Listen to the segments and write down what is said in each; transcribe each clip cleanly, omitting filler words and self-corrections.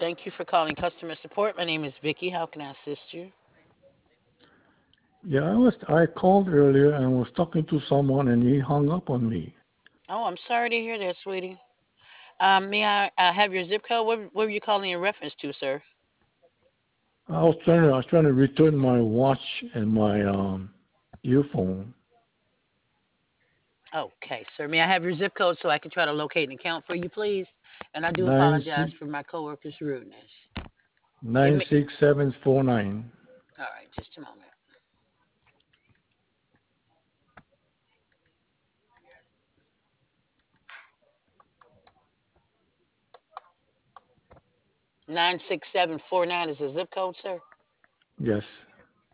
Thank you for calling customer support. My name is Vicky. How can I assist you? Yeah, I called earlier and was talking to someone and he hung up on me. Oh, I'm sorry to hear that, sweetie. May I have your zip code? What were you calling in reference to, sir? I was trying to return my watch and my earphone. Okay, sir. May I have your zip code so I can try to locate an account for you, please? And I do Nine apologize six for my coworker's rudeness. It nine may, six seven four nine. all right, just a moment. 96749 is the zip code, sir. Yes.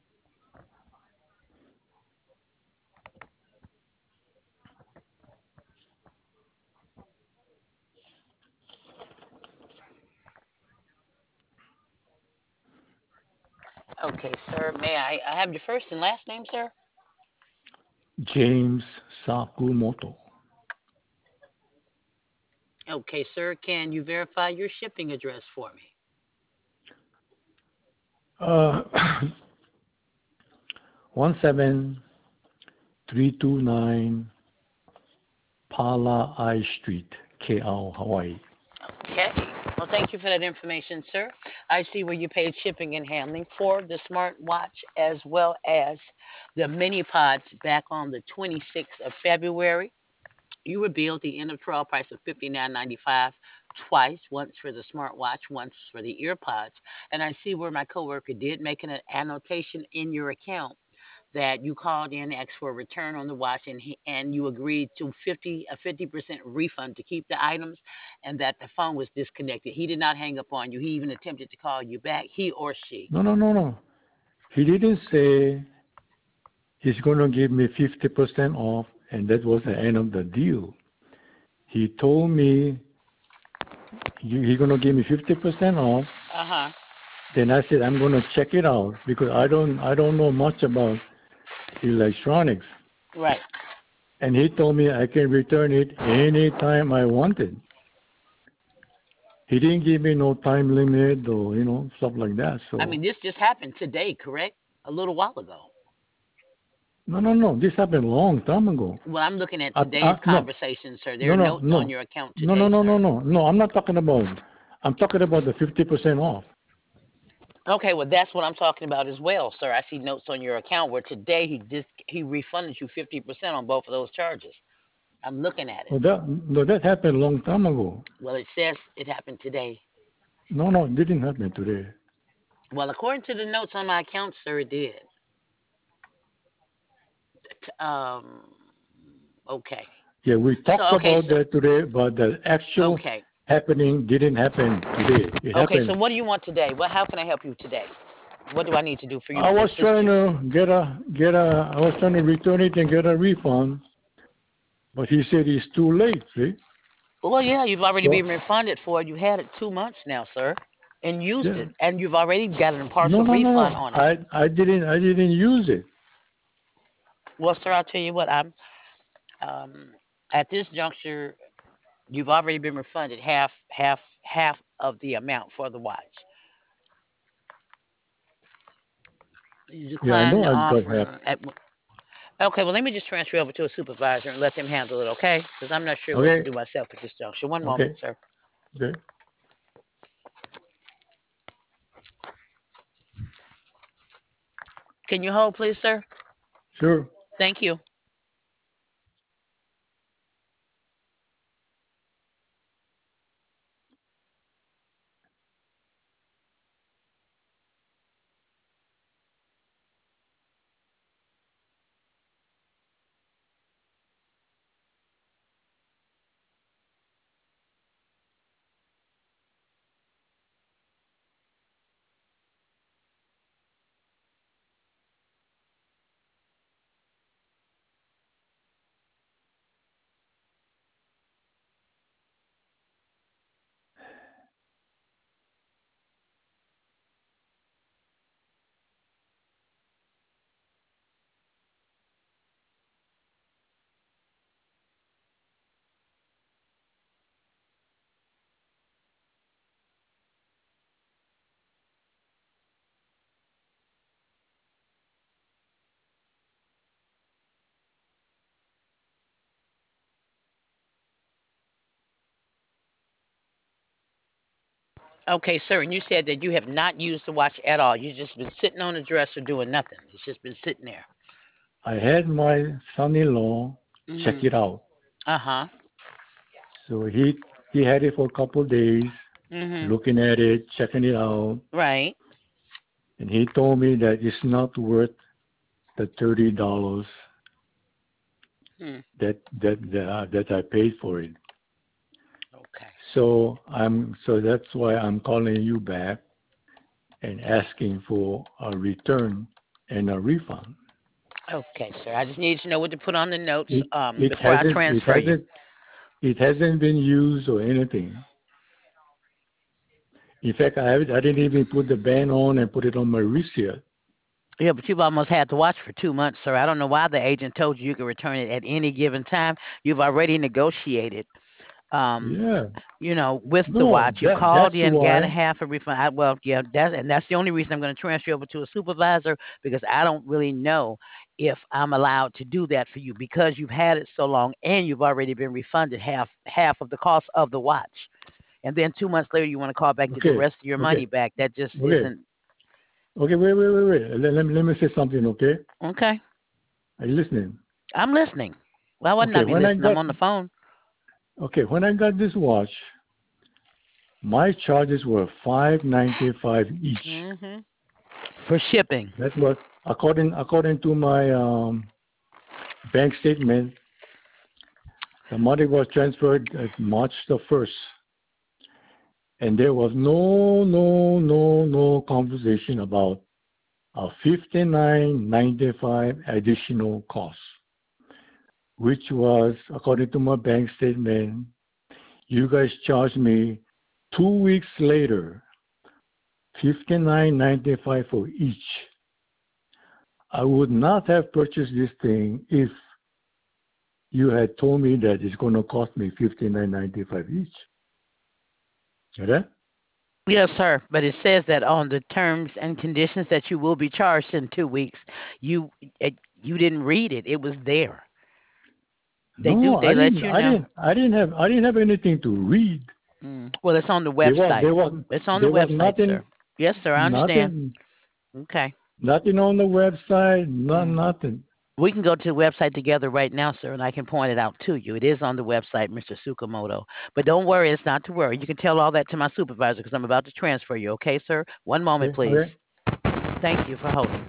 Okay, sir. I have your first and last name, sir? James Sakumoto. Okay, sir. Can you verify your shipping address for me? Uh, 17329 Pala I Street, KL, Hawaii. Okay. Well, thank you for that information, sir. I see where you paid shipping and handling for the smartwatch as well as the mini pods back on the 26th of February. You were billed the end of trial price of $59.95 twice, once for the smartwatch, once for the earpods. And I see where my coworker did make an annotation in your account that you called in, asked for a return on the watch, and you agreed to 50% refund to keep the items, and that the phone was disconnected. He did not hang up on you. He even attempted to call you back. He or she. No, no, no, no. He didn't say he's going to give me 50% off and that was the end of the deal. He told me he's going to give me 50% off. Uh huh. Then I said I'm going to check it out because I don't know much about electronics. Right. And he told me I can return it anytime I wanted. He didn't give me no time limit or stuff like that. I So mean, this just happened today, correct? A little while ago. no, no, no. This happened a long time ago. Well, I'm looking at today's No, conversation, sir. There no, are no, notes on no, your account no, no, today, no, no, sir. no, no. I'm not talking about. I'm talking about the 50% off. Okay, well, that's what I'm talking about as well, sir. I see notes on your account where today he refunded you 50% on both of those charges. I'm looking at it. No, that happened a long time ago. Well, it says it happened today. No, no, it didn't happen today. Well, according to the notes on my account, sir, it did. Um, okay. Yeah, we So, talked okay, about so, that today, but the actual okay. happening didn't happen today. It Okay, so happened. what do you want today? How can I help you today? What do I need to do for you I to was assist trying you? to I was trying to return it and get a refund, but he said it's too late. See? Well, yeah, you've already So been refunded for it. You had it 2 months now, sir, and used yeah, it, and you've already gotten a no, partial no, no, refund no. on it. I didn't use it. Well, sir, I'll tell you what. Um, at this juncture, you've already been refunded half of the amount for the watch. You Yeah, I declined know the I got half. offer at. Okay, well, let me just transfer you over to a supervisor and let them handle it, okay? Because I'm not sure what to Okay, do myself at this juncture. One moment, okay, sir. okay. Can you hold, please, sir? Sure. Thank you. Okay, sir. And you said that you have not used the watch at all. You've just been sitting on the dresser doing nothing. It's just been sitting there. I had my son-in-law check Mm-hmm. it out. Uh-huh. So he had it for a couple of days, Mm-hmm. looking at it, checking it out, Right. and he told me that it's not worth the $30 Hmm. that I paid for it. Okay. So that's why I'm calling you back and asking for a return and a refund. Okay, sir. I just need to know what to put on the notes It it before I hasn't it transfer you. hasn't it hasn't been used or anything. In fact, I didn't even put the band on and put it on my wrist yet. Yeah, but you've almost had to watch for 2 months, sir. I don't know why the agent told you could return it at any given time. You've already negotiated. Um, Yeah. with the No, watch. You called that's in, got a why. half a refund. Well, yeah, that's the only reason I'm going to transfer you over to a supervisor because I don't really know if I'm allowed to do that for you because you've had it so long and you've already been refunded half of the cost of the watch. And then 2 months later, you want to call back and get the Okay. rest of your Okay. money back. That just Okay. isn't Okay. Wait. Let me say something. Okay. okay. Are you listening? I'm listening. Why wouldn't I Okay. be listening? I'm on the phone. When I got this watch, my charges were $5.95 each. For shipping. That was according to my bank statement. The money was transferred at March the 1st, and there was no conversation about a $59.95 additional cost, which was, according to my bank statement, you guys charged me 2 weeks later, $59.95 for each. I would not have purchased this thing if you had told me that it's going to cost me $59.95 each. Okay? Yes, sir. But it says that on the terms and conditions that you will be charged in 2 weeks. You you didn't read it. It was there. They do. No, They let you know. I didn't have anything to read. Well, it's on the There was website. there was It's on the there was website, sir. nothing Yes, sir. I understand. nothing Okay. nothing on the website, Mm. nothing. We can go to the website together right now, sir, and I can point it out to you. It is on the website, Mr. Sukamoto. But don't worry, it's not to worry. You can tell all that to my supervisor because I'm about to transfer you. Okay, sir? One moment, Okay, please. okay. Thank you for holding.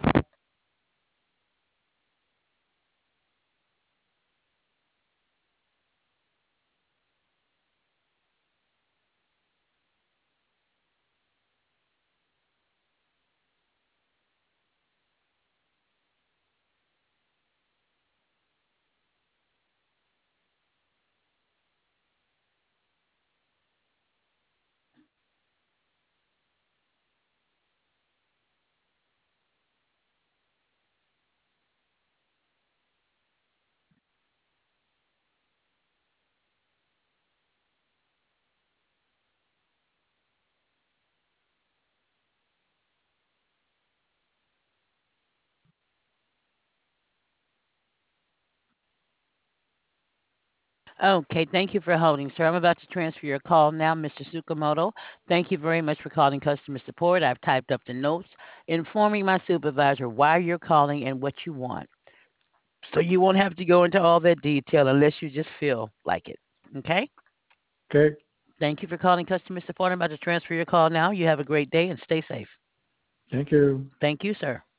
Okay, thank you for holding, sir. I'm about to transfer your call now, Mr. Sukamoto. Thank you very much for calling customer support. I've typed up the notes informing my supervisor why you're calling and what you want. So you won't have to go into all that detail unless you just feel like it. Okay? Okay. Thank you for calling customer support. I'm about to transfer your call now. You have a great day and stay safe. Thank you. Thank you, sir.